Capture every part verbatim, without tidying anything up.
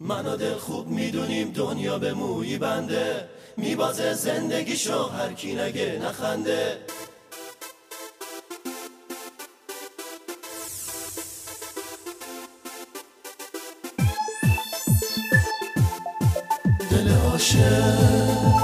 من و دل خوب میدونیم دنیا به مویی بنده، میبازه زندگیشو هر کی نگه نخنده. دل عاشق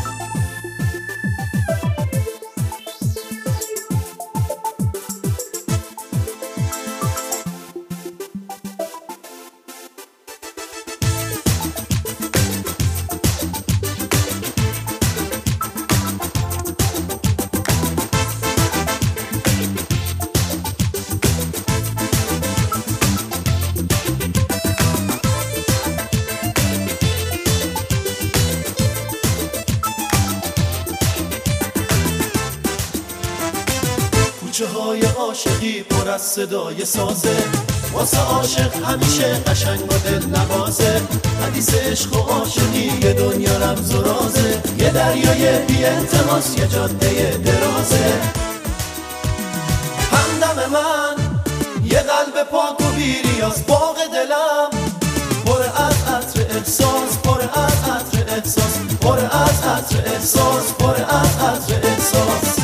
کوچه های عاشقی پر از صدای سازه، واسه عاشق همیشه قشنگ و دل نوازه. حدیث عشق و عاشقی یه دنیا رمز و رازه، یه دریای بی انتهاست، یه جاده درازه. همدم من یه قلب پاک و بیریاز، باغ دلم پر از عطر احساس، پر از عطر احساس، پر از عطر احساس، پر از عطر احساس.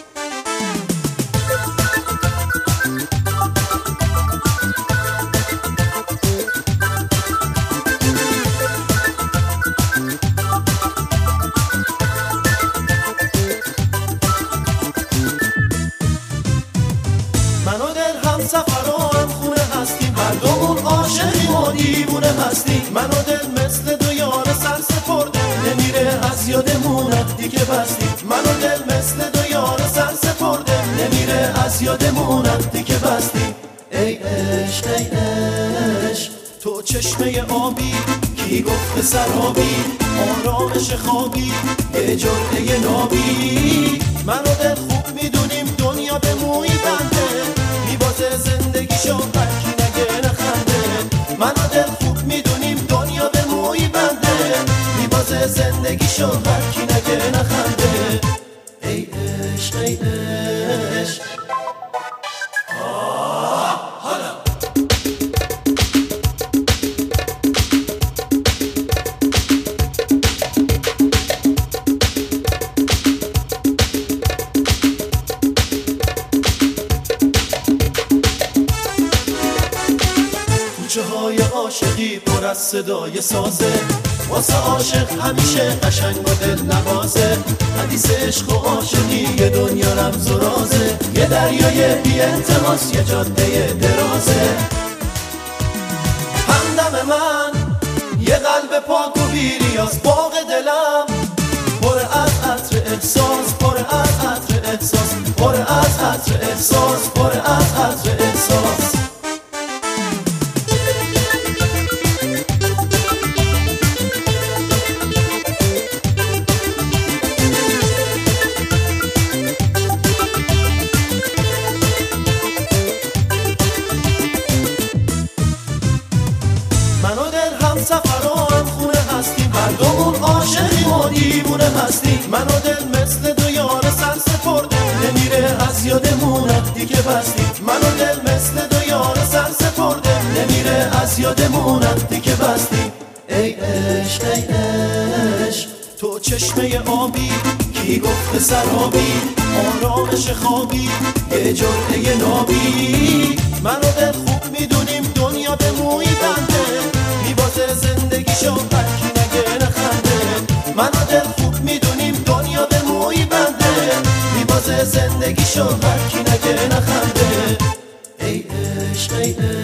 من و دل هم سفر و هم خونه هستیم، هر دومون عاشقیم و دیوونه هستیم. من و دل مثل دو یار سر سپرده، نمیره از یادمون وقتی که بستیم. من و دل مثل دو یار سر سپرده، نمیره از یادمون وقتی که بستیم. ای عشق ای عشق تو چشمه آبی، کی گفت سرابی، آرامش خوابی، یه جرعه نابی. من و دل خوب میدونیم دنیا به مویی بنده، میبازه زندگیشو هر کی نگه نخنده. من و دل خوب میدونیم دنیا به مویی بنده، میبازه زندگیشو هر کی نگه نخنده. ای عشق ای عشق آه حالا کوچه های عاشقی پر از صدای سازه، واسه عاشق همیشه قشنگ و دل نوازه. حدیث عشق و عاشقی یه دنیا رمز و رازه، یه دریای بی انتهاست، یه جاده درازه. همدم من یه قلب پاک و بیریاز، باغ دلم پر از عطر احساس، پر از عطر احساس، پر از عطر احساس، پر از عطر احساس. من و دل هم سفر و هم خونه هستیم، هر دومون عاشقیم و دیوونه هستیم. من و دل مثل دو یار سر سپرده، نمیره از یادمون وقتی که بستیم. من و دل مثل دو یار سر سپرده، نمیره از یادمون وقتی که بستیم. ای عشق ای عشق تو چشمه آبی، کی گفت سرابی، آرامش خوابی، یه جرعه نابی. من و دل خوب میدونیم دنیا به مویی بنده، میبازه زندگیشو هر کی نگه نخنده. من و دل خوب میدونیم دنیا به مویی بنده، میبازه زندگیشو هر کی نگه نخنده. ای عشق ای عشق